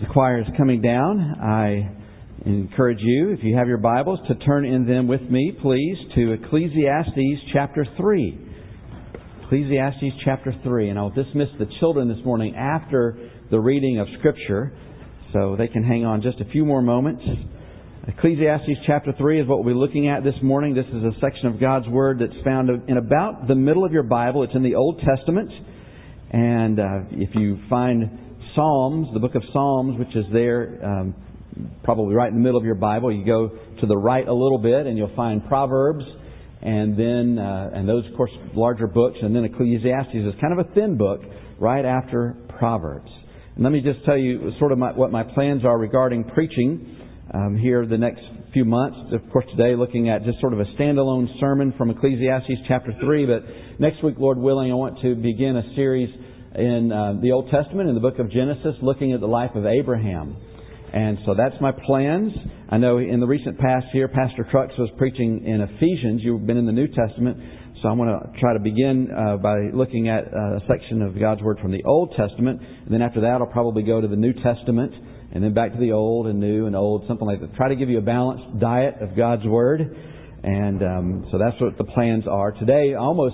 choir is coming down, I encourage you, if you have your Bibles, to turn in them with me, please, to Ecclesiastes chapter 3. Ecclesiastes chapter 3. And I'll dismiss the children this morning after the reading of Scripture, so they can hang on just a few more moments. Ecclesiastes chapter 3 is what we'll be looking at this morning. This is a section of God's Word that's found in about the middle of your Bible. It's in the Old Testament. And if you find Psalms, the book of Psalms, which is there probably right in the middle of your Bible, you go to the right a little bit and you'll find Proverbs, and then and those, of course, larger books, and then Ecclesiastes is kind of a thin book right after Proverbs. And let me just tell you sort of what my plans are regarding preaching here the next few months. Of course, today looking at just sort of a standalone sermon from Ecclesiastes chapter 3, but next week, Lord willing, I want to begin a series in the Old Testament, in the book of Genesis, looking at the life of Abraham. And so that's my plans. I know in the recent past here, Pastor Trucks was preaching in Ephesians. You've been in the New Testament. So I want to try to begin by looking at a section of God's Word from the Old Testament. And then after that, I'll probably go to the New Testament, and then back to the Old and New and Old, something like that. Try to give you a balanced diet of God's Word. And so that's what the plans are. Today, I almost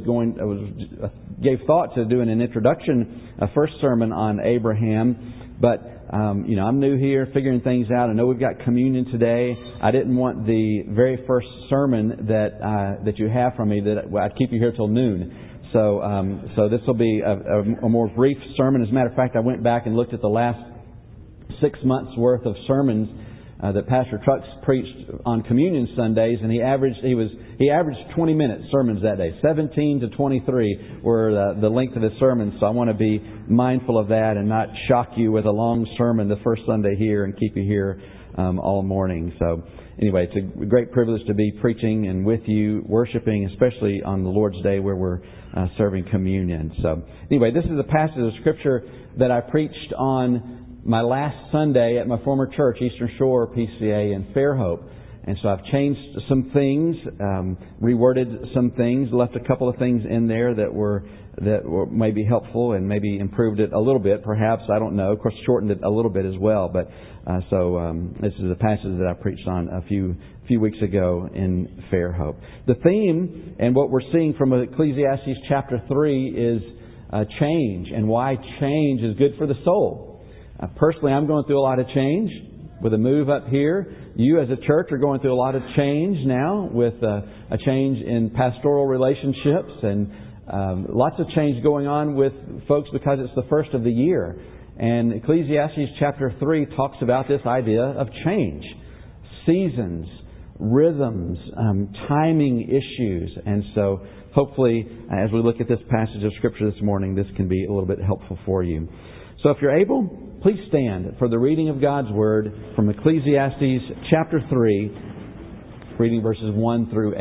gave thought to doing an introduction, a first sermon on Abraham. But, I'm new here, figuring things out. I know we've got communion today. I didn't want the very first sermon that you have from me, that I'd keep you here till noon. So this will be a more brief sermon. As a matter of fact, I went back and looked at the last 6 months' worth of sermons that Pastor Trucks preached on Communion Sundays, and he averaged 20 minute sermons that day. 17 to 23 were the length of his sermons. So I want to be mindful of that and not shock you with a long sermon the first Sunday here and keep you here all morning. So anyway, it's a great privilege to be preaching and with you, worshiping, especially on the Lord's Day where we're serving communion. So anyway, this is a passage of Scripture that I preached on my last Sunday at my former church, Eastern Shore PCA in Fairhope. And so I've changed some things, reworded some things, left a couple of things in there that were maybe helpful and maybe improved it a little bit, perhaps. I don't know. Of course, shortened it a little bit as well. But this is a passage that I preached on a few weeks ago in Fairhope. The theme and what we're seeing from Ecclesiastes chapter 3 is change, and why change is good for the soul. Personally, I'm going through a lot of change with a move up here. You as a church are going through a lot of change now with a change in pastoral relationships and lots of change going on with folks because it's the first of the year. And Ecclesiastes chapter 3 talks about this idea of change, seasons, rhythms, timing issues. And so hopefully as we look at this passage of Scripture this morning, this can be a little bit helpful for you. So if you're able, please stand for the reading of God's Word from Ecclesiastes chapter 3, reading verses 1 through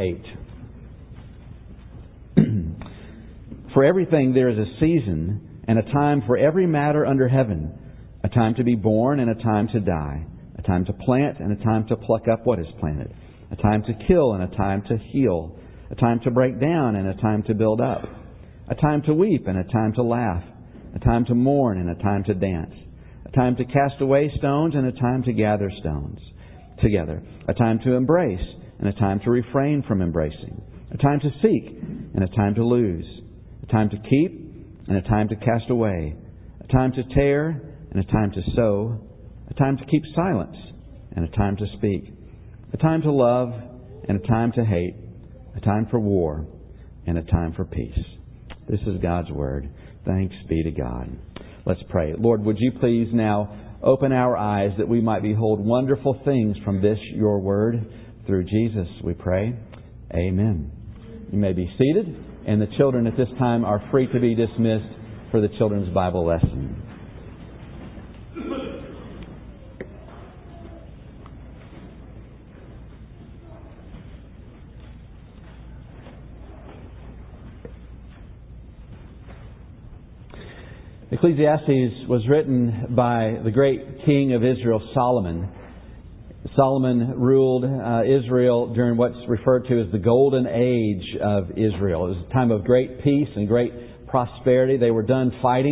8. For everything there is a season and a time for every matter under heaven, a time to be born and a time to die, a time to plant and a time to pluck up what is planted, a time to kill and a time to heal, a time to break down and a time to build up, a time to weep and a time to laugh, a time to mourn and a time to dance, a time to cast away stones and a time to gather stones together, a time to embrace and a time to refrain from embracing, a time to seek and a time to lose, a time to keep and a time to cast away, a time to tear and a time to sow, a time to keep silence and a time to speak, a time to love and a time to hate, a time for war and a time for peace. This is God's Word. Thanks be to God. Let's pray. Lord, would you please now open our eyes that we might behold wonderful things from this, your Word. Through Jesus, we pray. Amen. You may be seated, and the children at this time are free to be dismissed for the children's Bible lesson. Ecclesiastes was written by the great king of Israel, Solomon. Solomon ruled Israel during what's referred to as the Golden Age of Israel. It was a time of great peace and great prosperity. They were done fighting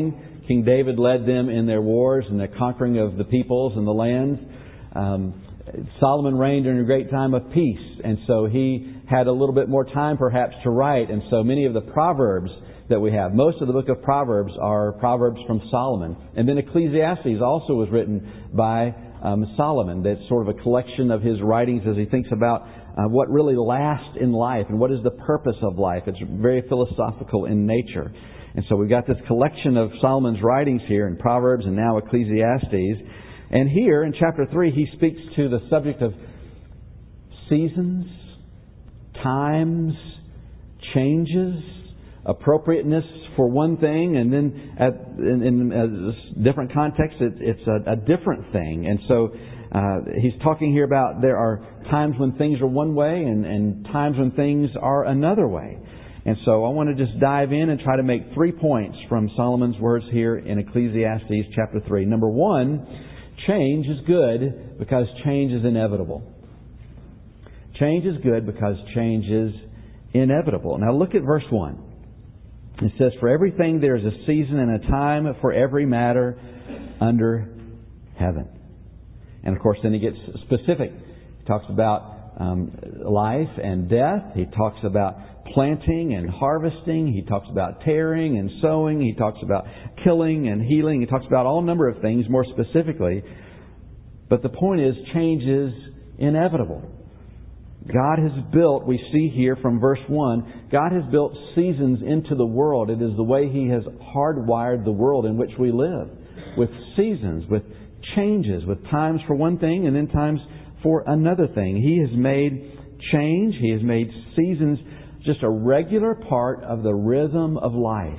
King David led them in their wars and their conquering of the peoples and the lands. Solomon reigned during a great time of peace, and so he had a little bit more time perhaps to write. And so many of the Proverbs that we have, most of the book of Proverbs are Proverbs from Solomon. And then Ecclesiastes also was written by Solomon. That's sort of a collection of his writings as he thinks about what really lasts in life and what is the purpose of life. It's very philosophical in nature. And so we've got this collection of Solomon's writings here in Proverbs and now Ecclesiastes. And here in chapter 3, he speaks to the subject of seasons, times, changes, appropriateness for one thing, and then in a different context, it's a different thing. And so he's talking here about there are times when things are one way and times when things are another way. And so I want to just dive in and try to make 3 points from Solomon's words here in Ecclesiastes chapter 3. Number 1, change is good because change is inevitable. Change is good because change is inevitable. Now look at verse 1. It says, "For everything there is a season and a time for every matter under heaven." And of course then he gets specific. He talks about life and death. He talks about planting and harvesting. He talks about tearing and sowing. He talks about killing and healing. He talks about all number of things more specifically. But the point is, change is inevitable. God has built, we see here from verse 1, God has built seasons into the world. It is the way He has hardwired the world in which we live. With seasons, with changes, with times for one thing and then times for another thing. He has made change. He has made seasons just a regular part of the rhythm of life.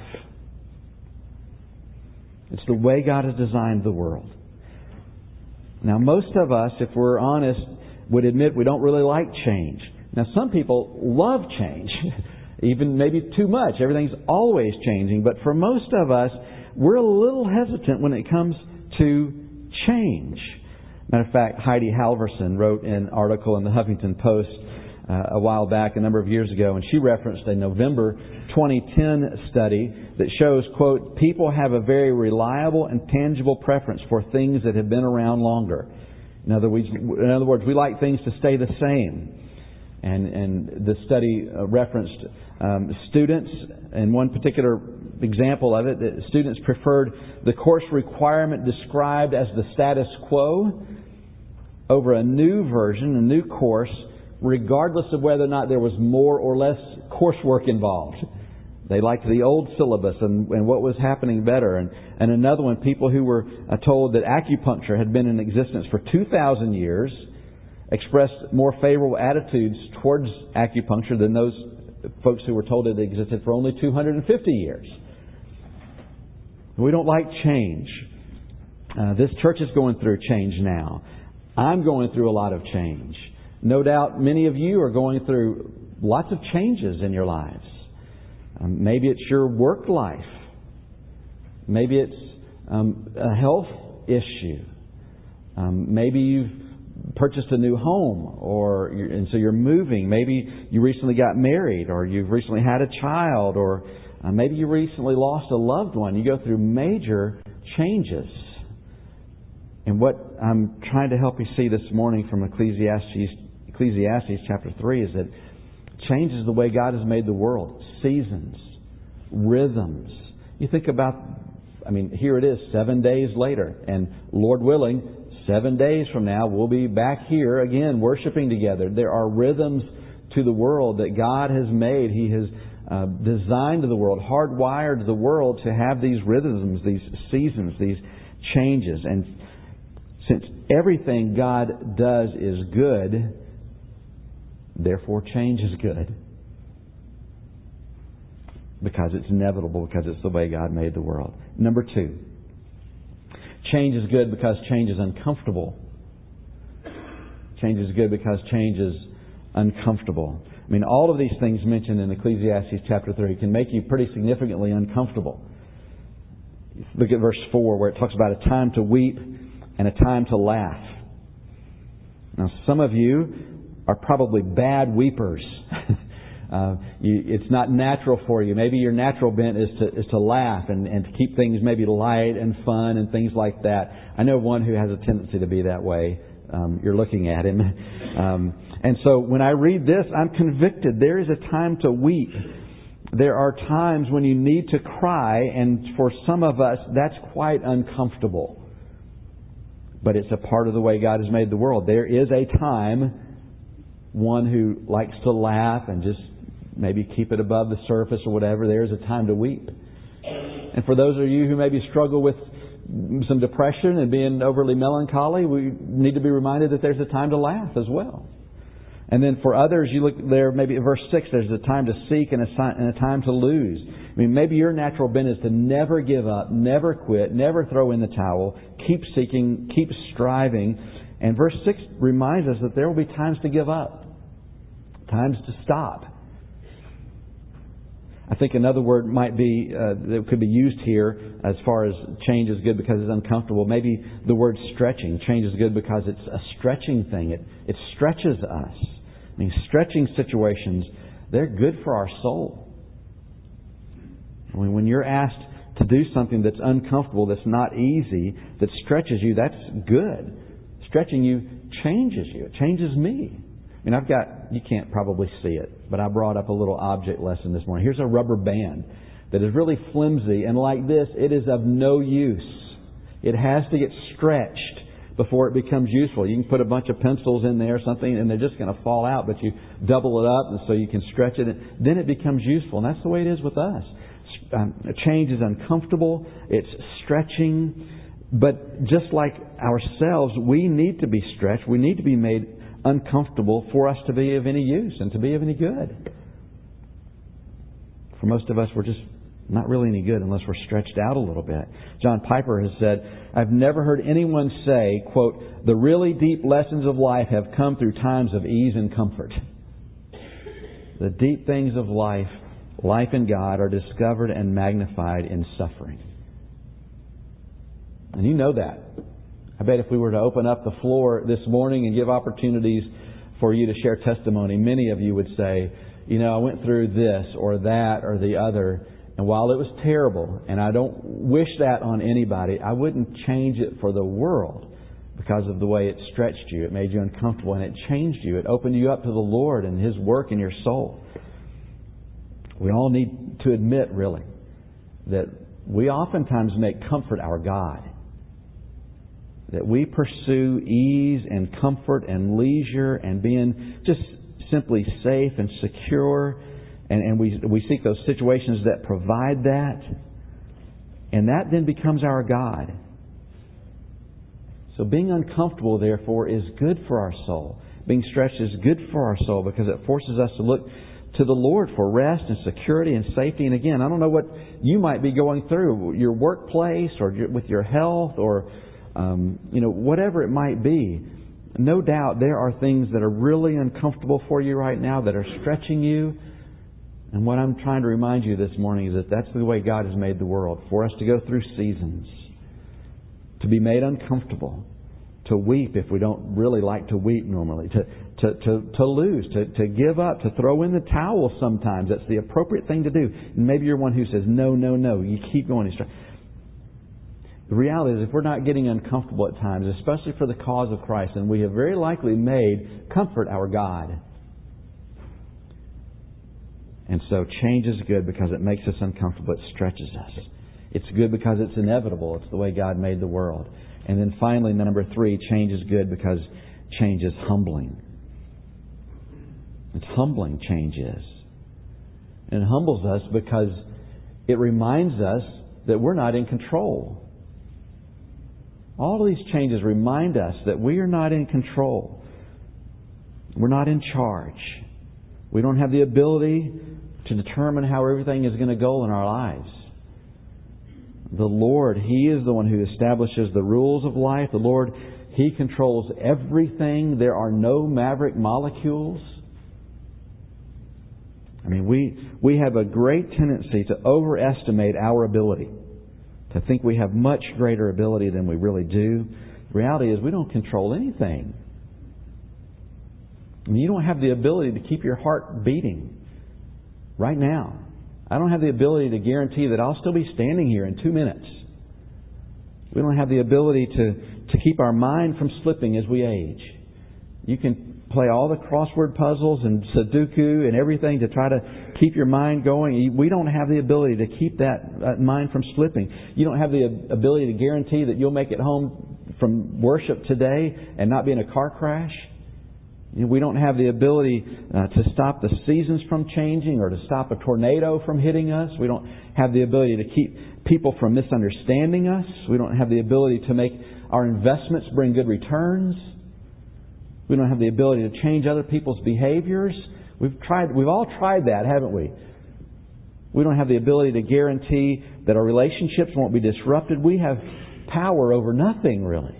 It's the way God has designed the world. Now, most of us, if we're honest, would admit we don't really like change. Now, some people love change, even maybe too much. Everything's always changing. But for most of us, we're a little hesitant when it comes to change. Matter of fact, Heidi Halverson wrote an article in the Huffington Post a while back, a number of years ago, and she referenced a November 2010 study that shows, quote, "People have a very reliable and tangible preference for things that have been around longer." In other words, we like things to stay the same. And the study referenced students, and one particular example of it, that students preferred the course requirement described as the status quo over a new version, a new course, regardless of whether or not there was more or less coursework involved. They liked the old syllabus and what was happening better. And another one, people who were told that acupuncture had been in existence for 2,000 years expressed more favorable attitudes towards acupuncture than those folks who were told it existed for only 250 years. We don't like change. This church is going through change now. I'm going through a lot of change. No doubt many of you are going through lots of changes in your lives. Maybe it's your work life. Maybe it's a health issue. Maybe you've purchased a new home, and so you're moving. Maybe you recently got married, or you've recently had a child, or maybe you recently lost a loved one. You go through major changes. And what I'm trying to help you see this morning from Ecclesiastes chapter 3 is that change is the way God has made the world. Seasons, rhythms. You think about, here it is, 7 days later. And Lord willing, 7 days from now, we'll be back here again worshiping together. There are rhythms to the world that God has made. He has designed the world, hardwired the world to have these rhythms, these seasons, these changes. And since everything God does is good, therefore change is good. Because it's inevitable, because it's the way God made the world. Number 2, change is good because change is uncomfortable. Change is good because change is uncomfortable. All of these things mentioned in Ecclesiastes chapter 3 can make you pretty significantly uncomfortable. Look at verse 4 where it talks about a time to weep and a time to laugh. Now, some of you are probably bad weepers. It's not natural for you. Maybe your natural bent is to laugh and to keep things maybe light and fun and things like that. I know one who has a tendency to be that way. You're looking at him. And so when I read this, I'm convicted. There is a time to weep. There are times when you need to cry, and for some of us, that's quite uncomfortable. But it's a part of the way God has made the world. There is a time, one who likes to laugh and just maybe keep it above the surface or whatever, there's a time to weep. And for those of you who maybe struggle with some depression and being overly melancholy, we need to be reminded that there's a time to laugh as well. And then for others, you look there, maybe at verse 6, there's a time to seek and a time to lose. I mean, maybe your natural bent is to never give up, never quit, never throw in the towel, keep seeking, keep striving. And verse 6 reminds us that there will be times to give up, times to stop. I think another word might be, that could be used here as far as change is good because it's uncomfortable. Maybe the word stretching. Change is good because it's a stretching thing. It stretches us. I mean, stretching situations, they're good for our soul. I mean, when you're asked to do something that's uncomfortable, that's not easy, that stretches you, that's good. Stretching you changes you. It changes me. I mean, you can't probably see it, but I brought up a little object lesson this morning. Here's a rubber band that is really flimsy, and like this, it is of no use. It has to get stretched before it becomes useful. You can put a bunch of pencils in there or something, and they're just going to fall out, but you double it up, and so you can stretch it, and then it becomes useful. And that's the way it is with us. Change is uncomfortable. It's stretching. But just like ourselves, we need to be stretched. We need to be made uncomfortable for us to be of any use and to be of any good. For most of us, we're just not really any good unless we're stretched out a little bit. John Piper has said, "I've never heard anyone say, quote, the really deep lessons of life have come through times of ease and comfort. The deep things of life in God, are discovered and magnified in suffering." And you know that. I bet if we were to open up the floor this morning and give opportunities for you to share testimony, many of you would say, I went through this or that or the other, and while it was terrible, and I don't wish that on anybody, I wouldn't change it for the world because of the way it stretched you. It made you uncomfortable, and it changed you. It opened you up to the Lord and His work in your soul. We all need to admit, really, that we oftentimes make comfort our God. That we pursue ease and comfort and leisure and being just simply safe and secure. And we seek those situations that provide that. And that then becomes our God. So being uncomfortable, therefore, is good for our soul. Being stretched is good for our soul because it forces us to look to the Lord for rest and security and safety. And again, I don't know what you might be going through, your workplace or with your health or whatever it might be. No doubt there are things that are really uncomfortable for you right now that are stretching you. And what I'm trying to remind you this morning is that that's the way God has made the world. For us to go through seasons. To be made uncomfortable. To weep if we don't really like to weep normally. To lose. To give up. To throw in the towel sometimes. That's the appropriate thing to do. And maybe you're one who says, no. You keep going. The reality is if we're not getting uncomfortable at times, especially for the cause of Christ, then we have very likely made comfort our God. And so change is good because it makes us uncomfortable. It stretches us. It's good because it's inevitable. It's the way God made the world. And then finally, number 3, change is good because change is humbling. It's humbling, change is. And it humbles us because it reminds us that we're not in control. All of these changes remind us that we are not in control. We're not in charge. We don't have the ability to determine how everything is going to go in our lives. The Lord, He is the one who establishes the rules of life. The Lord, He controls everything. There are no maverick molecules. I mean, we have a great tendency to overestimate our ability. To think we have much greater ability than we really do. The reality is we don't control anything. I mean, you don't have the ability to keep your heart beating. right now. I don't have the ability to guarantee that I'll still be standing here in 2 minutes. We don't have the ability to keep our mind from slipping as we age. You can play all the crossword puzzles and Sudoku and everything to try to keep your mind going. We don't have the ability to keep that mind from slipping. You don't have the ability to guarantee that you'll make it home from worship today and not be in a car crash. We don't have the ability to stop the seasons from changing or to stop a tornado from hitting us. We don't have the ability to keep people from misunderstanding us. We don't have the ability to make our investments bring good returns. We don't have the ability to change other people's behaviors. We've all tried that, haven't we? We don't have the ability to guarantee that our relationships won't be disrupted. We have power over nothing, really.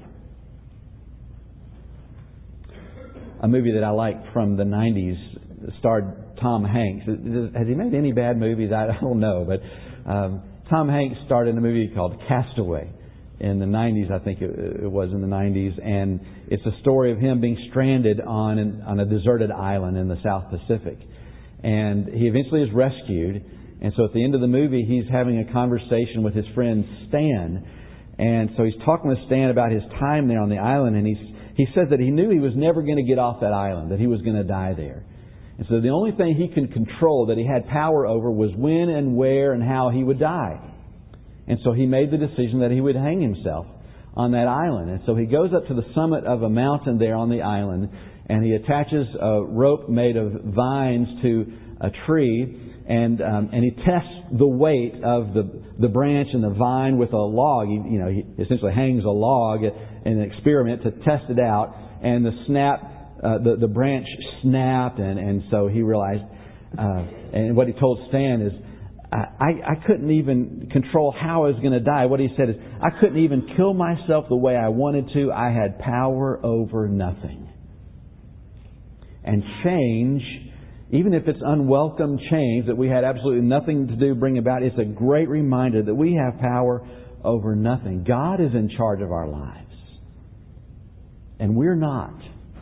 A movie that I liked from the 90s starred Tom Hanks. Has he made any bad movies? I don't know. But Tom Hanks starred in a movie called Castaway in the 90s. I think it was in the 90s. And it's a story of him being stranded on a deserted island in the South Pacific. And he eventually is rescued. And so at the end of the movie, he's having a conversation with his friend Stan. And so he's talking with Stan about his time there on the island. And he says that he knew he was never going to get off that island, that he was going to die there. And so the only thing he could control, that he had power over, was when and where and how he would die. And so he made the decision that he would hang himself on that island. And so he goes up to the summit of a mountain there on the island, and he attaches a rope made of vines to a tree, and he tests the weight of the branch and the vine with a log. He essentially hangs a log in an experiment to test it out, and the branch snapped, and so he realized, and what he told Stan is, I couldn't even control how I was going to die. What he said is, I couldn't even kill myself the way I wanted to. I had power over nothing. And change, even if it's unwelcome change that we had absolutely nothing to do bring about, it's a great reminder that we have power over nothing. God is in charge of our lives. And we're not.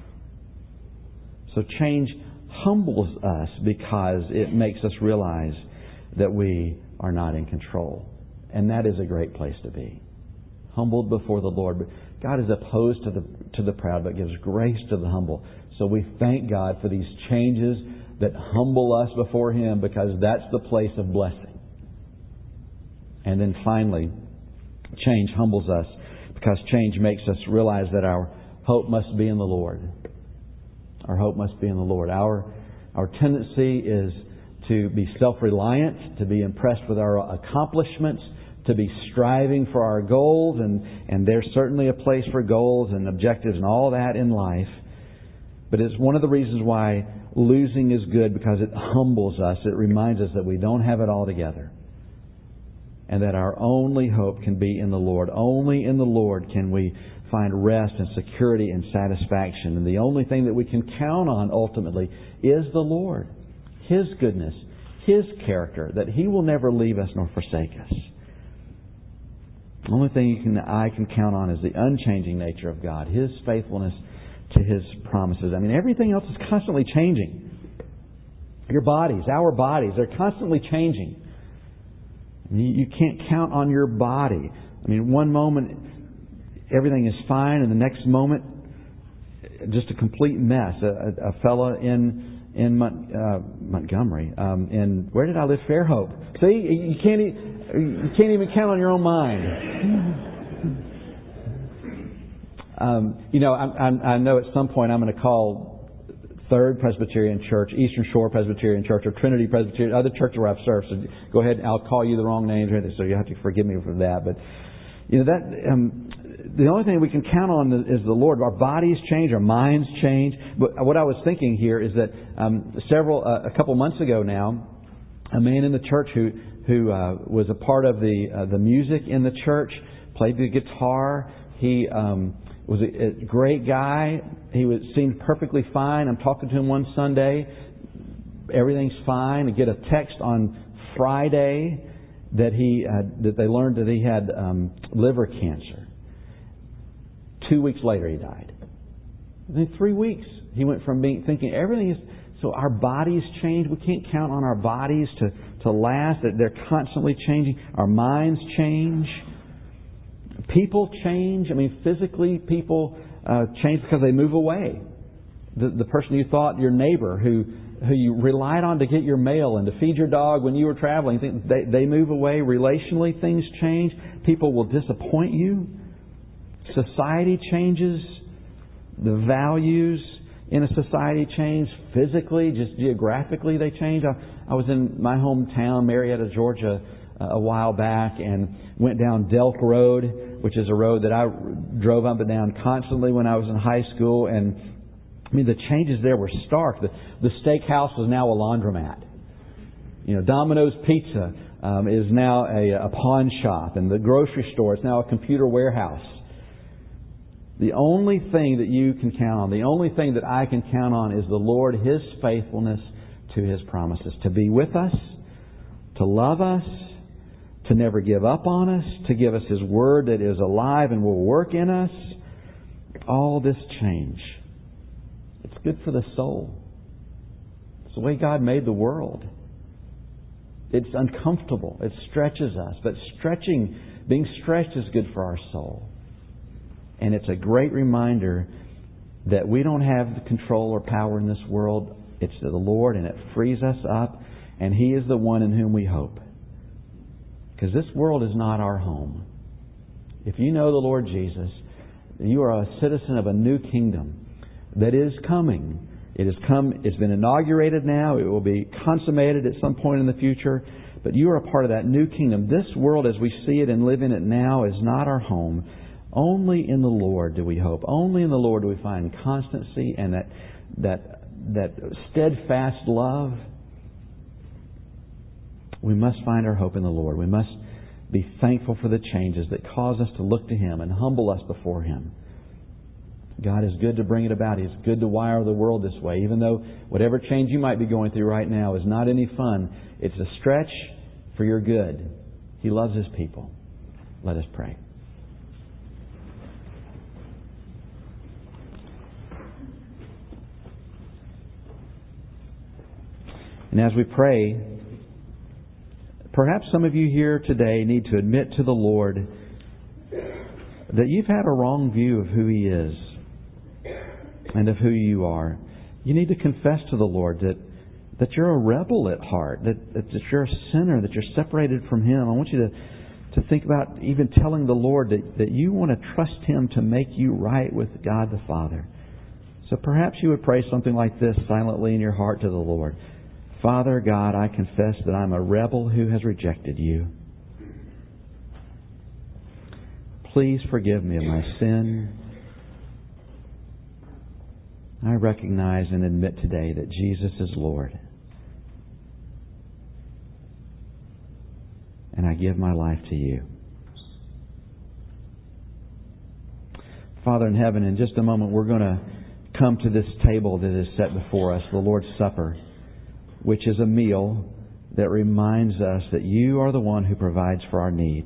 So change humbles us because it makes us realize that we are not in control. And that is a great place to be. Humbled before the Lord. But God is opposed to the proud, but gives grace to the humble. So we thank God for these changes that humble us before Him, because that's the place of blessing. And then finally, change humbles us because change makes us realize that our hope must be in the Lord. Our hope must be in the Lord. Our tendency is to be self-reliant, to be impressed with our accomplishments, to be striving for our goals, and there's certainly a place for goals and objectives and all that in life. But it's one of the reasons why losing is good, because it humbles us. It reminds us that we don't have it all together. And that our only hope can be in the Lord. Only in the Lord can we find rest and security and satisfaction. And the only thing that we can count on ultimately is the Lord. His goodness, His character, that He will never leave us nor forsake us. The only thing I can count on is the unchanging nature of God, His faithfulness to His promises. I mean, everything else is constantly changing. Your bodies, our bodies, they're constantly changing. I mean, you can't count on your body. I mean, one moment everything is fine, and the next moment just a complete mess. A fella in Montgomery, in where did I live? Fairhope. See, you can't even count on your own mind. I know at some point I'm going to call Third Presbyterian Church, Eastern Shore Presbyterian Church, or Trinity Presbyterian, other churches where I've served. So go ahead, I'll call you the wrong names or anything, so you have to forgive me for that. But the only thing we can count on is the Lord. Our bodies change, our minds change. But what I was thinking here is that a couple months ago now, a man in the church who was a part of the music in the church, played the guitar. He was a great guy. He seemed perfectly fine. I'm talking to him one Sunday. Everything's fine. I get a text on Friday that they learned that he had liver cancer. 2 weeks later, he died. In 3 weeks, he went from thinking everything So our bodies change. We can't count on our bodies to last. They're constantly changing. Our minds change. People change. I mean, physically, people change because they move away. The person you thought, your neighbor, who you relied on to get your mail and to feed your dog when you were traveling, they move away. Relationally, things change. People will disappoint you. Society changes. The values in a society change. Physically, just geographically, they change. I was in my hometown, Marietta, Georgia, a while back, and went down Delk Road, which is a road that I drove up and down constantly when I was in high school. And I mean, the changes there were stark. The steakhouse was now a laundromat. Domino's Pizza is now a pawn shop, and the grocery store is now a computer warehouse. The only thing that you can count on, the only thing that I can count on is the Lord, His faithfulness to His promises. To be with us, to love us, to never give up on us, to give us His Word that is alive and will work in us. All this change. It's good for the soul. It's the way God made the world. It's uncomfortable. It stretches us. But being stretched is good for our soul. And it's a great reminder that we don't have the control or power in this world. It's the Lord, and it frees us up. And He is the one in whom we hope. Because this world is not our home. If you know the Lord Jesus, you are a citizen of a new kingdom that is coming. It has come. It's been inaugurated now. It will be consummated at some point in the future. But you are a part of that new kingdom. This world as we see it and live in it now is not our home. Only in the Lord do we hope. Only in the Lord do we find constancy and that steadfast love. We must find our hope in the Lord. We must be thankful for the changes that cause us to look to Him and humble us before Him. God is good to bring it about. He's good to wire the world this way. Even though whatever change you might be going through right now is not any fun, it's a stretch for your good. He loves His people. Let us pray. And as we pray, perhaps some of you here today need to admit to the Lord that you've had a wrong view of who He is and of who you are. You need to confess to the Lord that you're a rebel at heart, that you're a sinner, that you're separated from Him. I want you to think about even telling the Lord that you want to trust Him to make you right with God the Father. So perhaps you would pray something like this silently in your heart to the Lord. Father God, I confess that I'm a rebel who has rejected You. Please forgive me of my sin. I recognize and admit today that Jesus is Lord. And I give my life to You. Father in heaven, in just a moment we're going to come to this table that is set before us, the Lord's Supper, which is a meal that reminds us that You are the one who provides for our needs.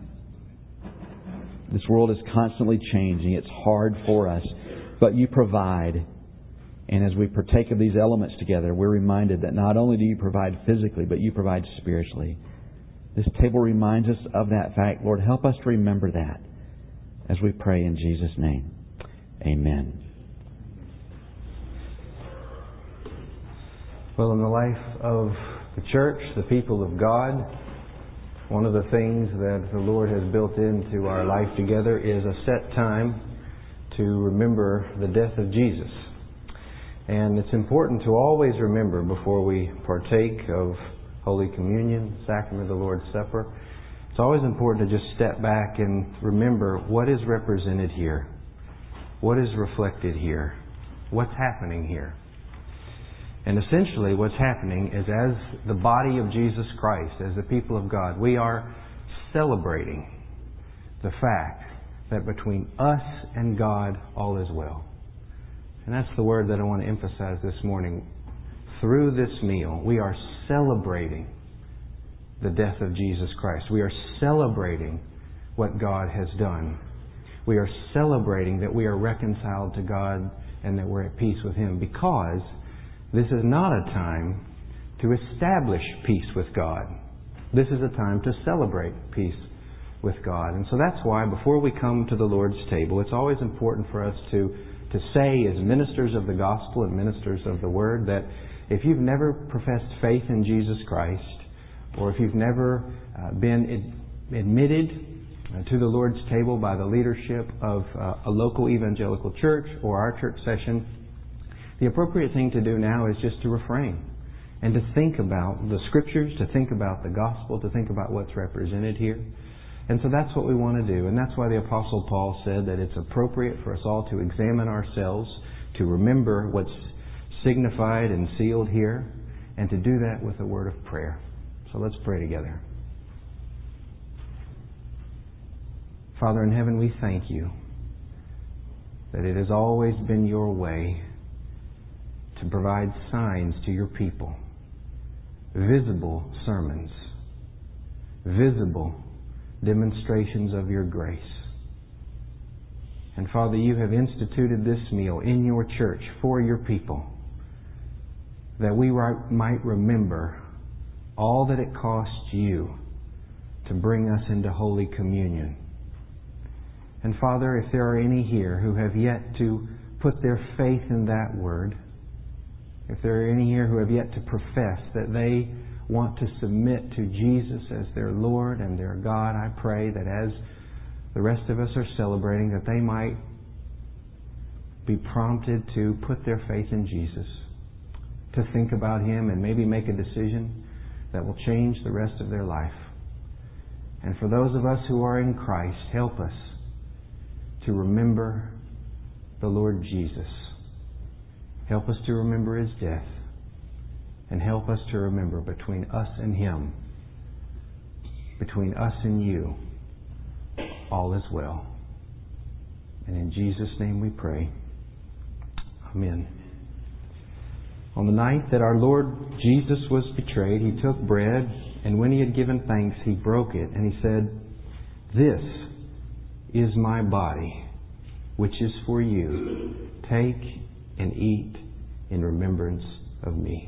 This world is constantly changing. It's hard for us, but You provide. And as we partake of these elements together, we're reminded that not only do You provide physically, but You provide spiritually. This table reminds us of that fact. Lord, help us to remember that as we pray in Jesus' name. Amen. Well, in the life of the church, the people of God, one of the things that the Lord has built into our life together is a set time to remember the death of Jesus. And it's important to always remember before we partake of Holy Communion, Sacrament of the Lord's Supper, it's always important to just step back and remember what is represented here, what is reflected here, what's happening here. And essentially what's happening is as the body of Jesus Christ, as the people of God, we are celebrating the fact that between us and God all is well. And that's the word that I want to emphasize this morning. Through this meal, we are celebrating the death of Jesus Christ. We are celebrating what God has done. We are celebrating that we are reconciled to God and that we're at peace with Him because This is not a time to establish peace with God. This is a time to celebrate peace with God. And so that's why before we come to the Lord's table, it's always important for us to say as ministers of the gospel and ministers of the Word that if you've never professed faith in Jesus Christ, or if you've never been admitted to the Lord's table by the leadership of a local evangelical church or our church session, the appropriate thing to do now is just to refrain and to think about the Scriptures, to think about the gospel, to think about what's represented here. And so that's what we want to do. And that's why the Apostle Paul said that it's appropriate for us all to examine ourselves, to remember what's signified and sealed here, and to do that with a word of prayer. So let's pray together. Father in heaven, we thank you that it has always been your way to provide signs to your people, visible sermons, visible demonstrations of your grace. And Father, you have instituted this meal in your church for your people, that we might remember all that it cost you to bring us into Holy Communion. And Father, if there are any here who have yet to put their faith in that word, if there are any here who have yet to profess that they want to submit to Jesus as their Lord and their God, I pray that as the rest of us are celebrating, that they might be prompted to put their faith in Jesus, to think about Him and maybe make a decision that will change the rest of their life. And for those of us who are in Christ, help us to remember the Lord Jesus. Help us to remember His death. And help us to remember between us and Him, between us and you, all is well. And in Jesus' name we pray. Amen. On the night that our Lord Jesus was betrayed, He took bread, and when He had given thanks, He broke it, and He said, "This is my body, which is for you. Take and eat in remembrance of me."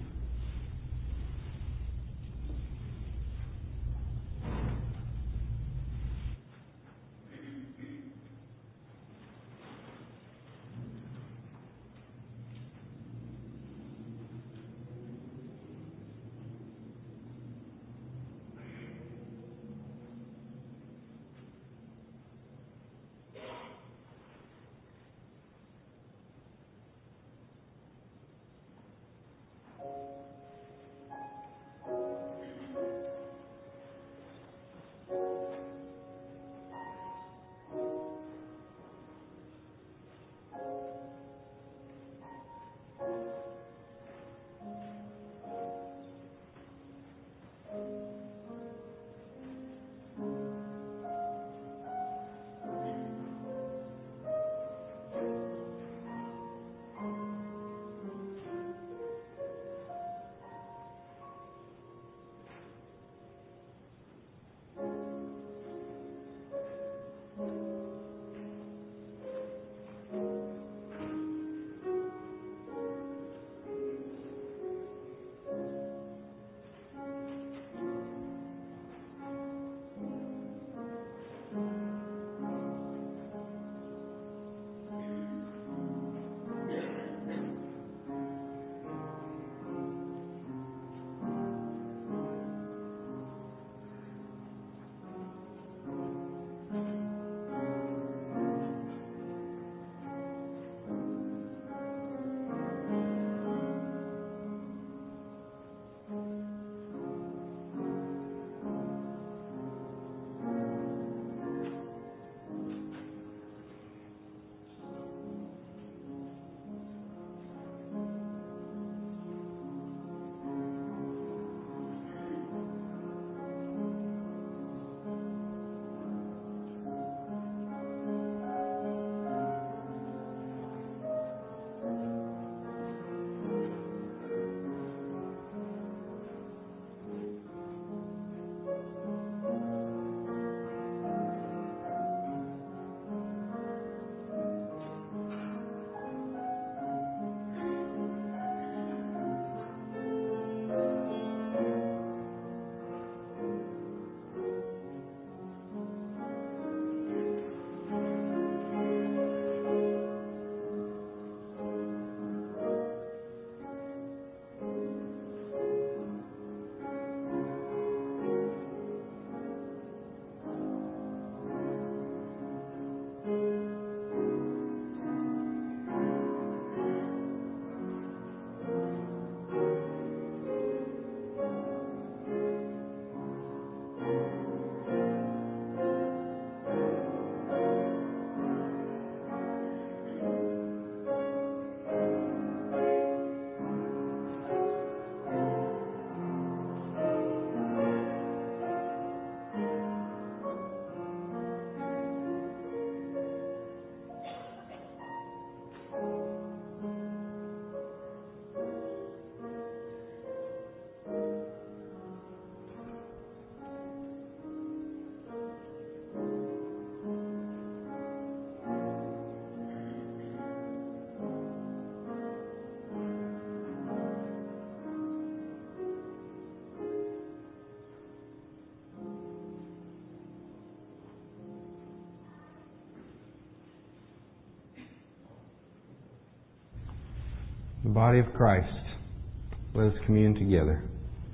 The body of Christ. Let us commune together.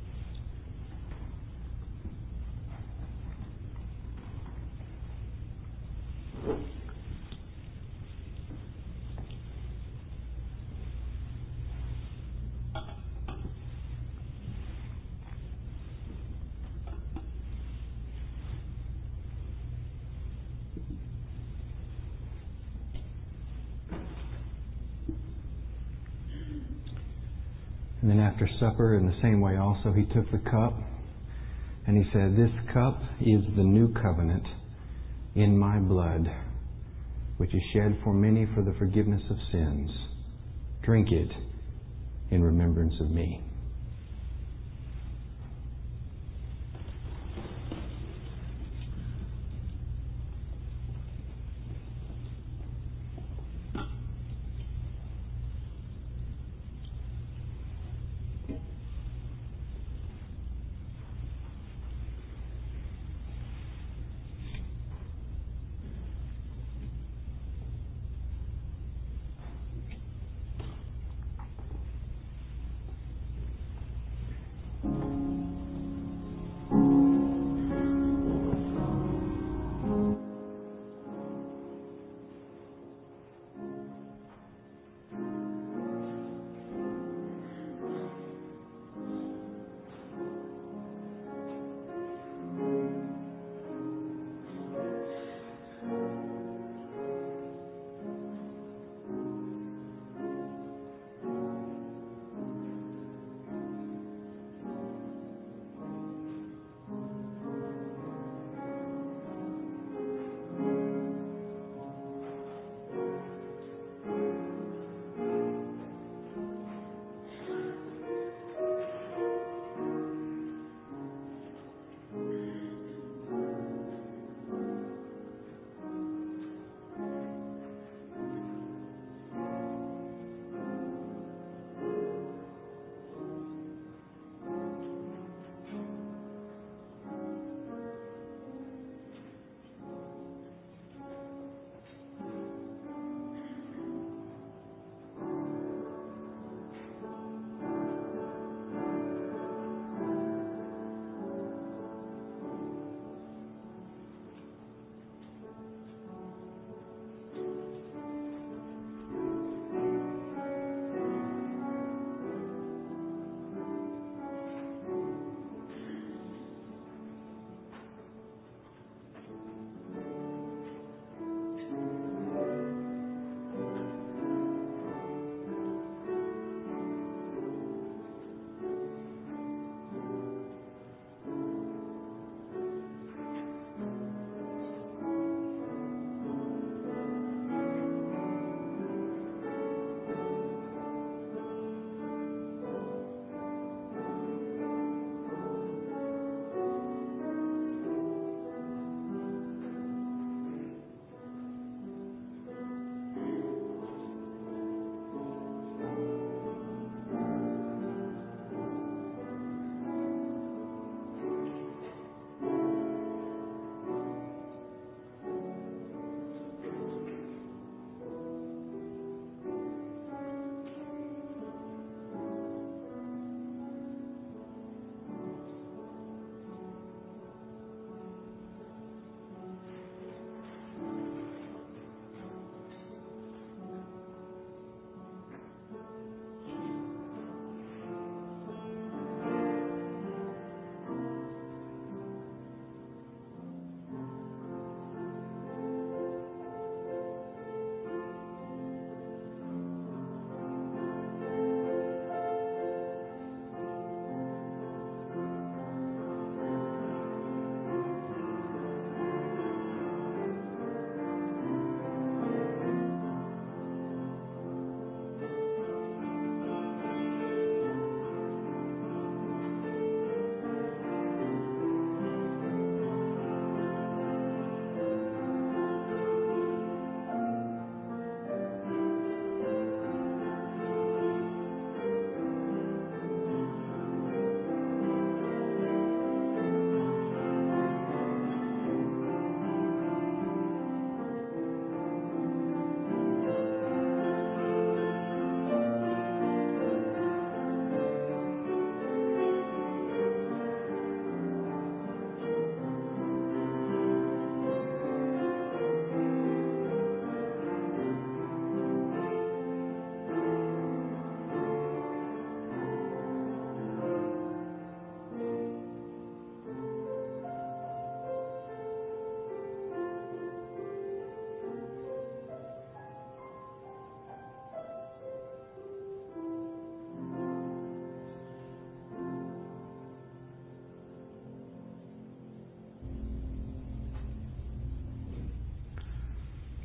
And then after supper, in the same way also, he took the cup and he said, "This cup is the new covenant in my blood, which is shed for many for the forgiveness of sins. Drink it in remembrance of me."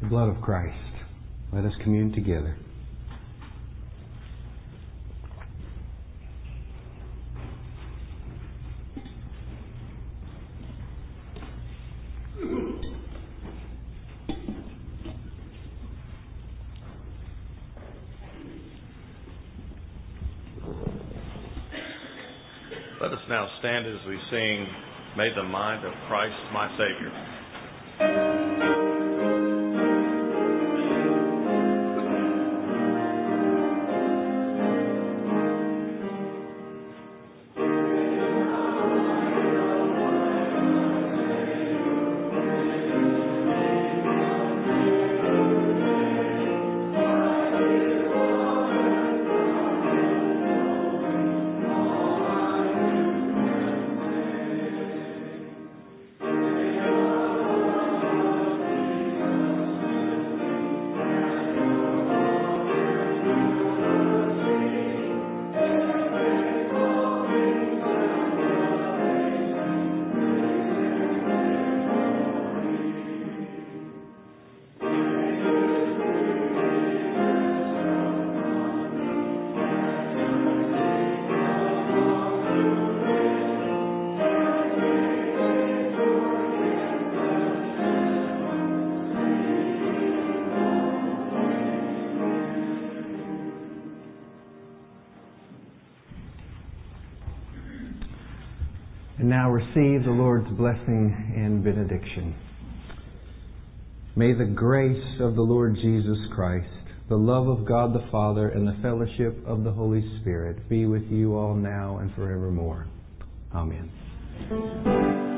the blood of Christ. Let us commune together. Let us now stand as we sing, "May the mind of Christ my Savior." And now receive the Lord's blessing and benediction. May the grace of the Lord Jesus Christ, the love of God the Father, and the fellowship of the Holy Spirit be with you all now and forevermore. Amen.